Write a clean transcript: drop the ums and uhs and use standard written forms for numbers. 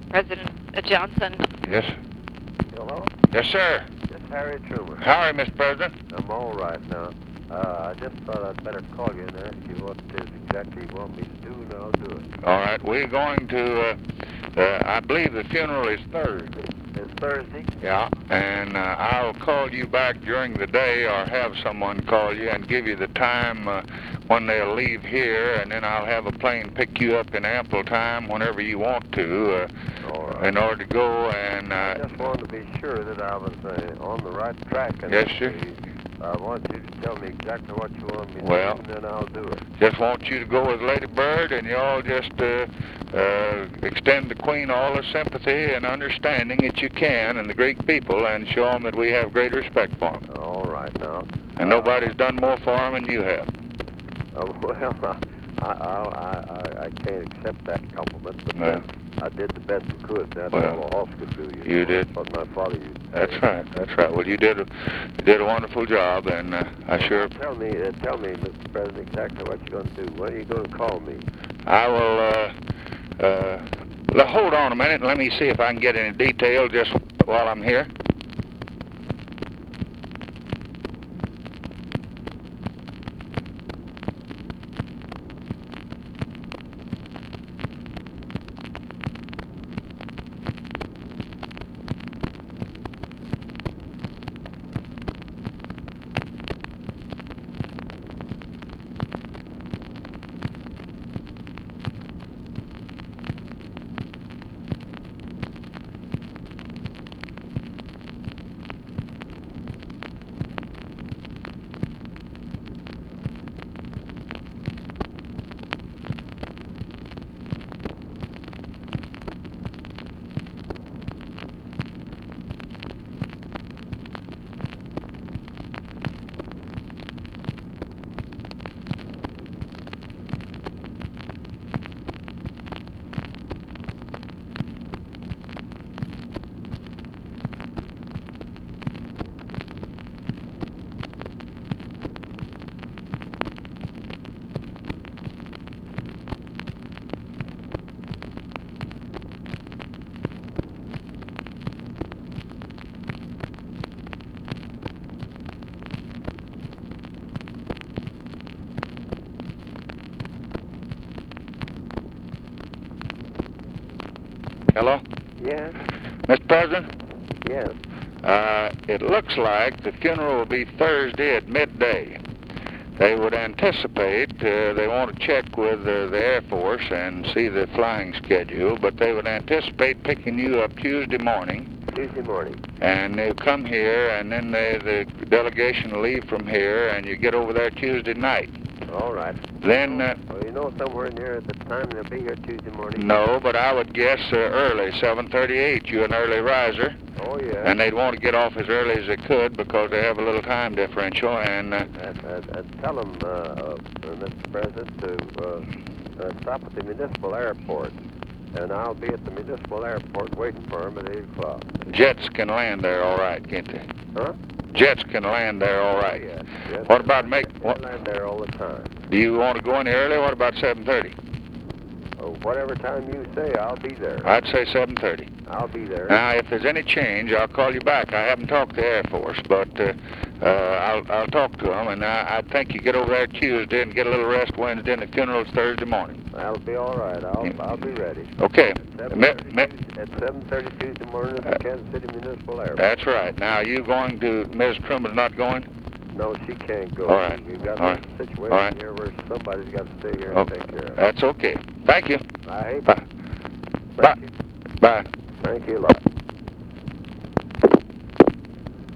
President Johnson. Yes. Hello? Yes, sir. This is Harry Truman. Howdy, Mr. President. I'm all right now. I just thought I'd better call you and ask you what it is exactly you want me to do, and I'll do it. All right, we're going to, I believe the funeral is Thursday. It's Thursday? Yeah. And I'll call you back during the day or have someone call you and give you the time when they'll leave here, and then I'll have a plane pick you up in ample time whenever you want to All right. in order to go and... I just wanted to be sure that I was on the right track. And Yes, sir. I want you to tell me exactly what you want me to Well, do, and then I'll do it. Just want you to go with Lady Bird, and you all just extend the Queen all the sympathy and understanding that you can, and the Greek people, and show them that we have great respect for them. All right now. And nobody's done more for them than you have. Well, I can't accept that compliment, but No. I did the best I could. That's Well, all a horse could do. you did. That's what my father used to say. That's right. That's right. Well, you did a wonderful job, and I sure... Tell me, Mr. President, exactly what you're going to do. When are you going to call me? I will, hold on a minute and let me see if I can get any detail just while I'm here. Hello? Yes. Mr. President? Yes. It looks like the funeral will be Thursday at midday. They would anticipate, they want to check with the Air Force and see the flying schedule, but they would anticipate picking you up Tuesday morning. Tuesday morning. And they'll come here, and then the delegation will leave from here, and you get over there Tuesday night. All right. Then... well, you know somewhere near at the time they'll be here Tuesday morning? No, but I would guess early, 7:38. You're an early riser. Oh, yeah. And they'd want to get off as early as they could because they have a little time differential. And tell them, Mr. President, to stop at the municipal airport. And I'll be at the municipal airport waiting for them at 8 o'clock. Jets can land there all right, can't they? Huh? Jets can land there all right. Yes. Yes. What about They land there all the time. Do you want to go any early? What about 7:30? Oh, whatever time you say, I'll be there. I'd say 7:30. I'll be there. Now, if there's any change, I'll call you back. I haven't talked to the Air Force, but I'll talk to them, and I think you get over there Tuesday and get a little rest Wednesday, and the funeral's Thursday morning. That'll be all right. I'll be ready. Okay. At 7:30 Tuesday morning at the Kansas City Municipal Airport. That's right. Now, you going to... Ms. Truman's not going? No, she can't go. All right. We've got All a right. situation All right. here where somebody's got to stay here and take care of it. That's okay. Thank you. I hate Bye. Thank you. Bye. Thank you a lot.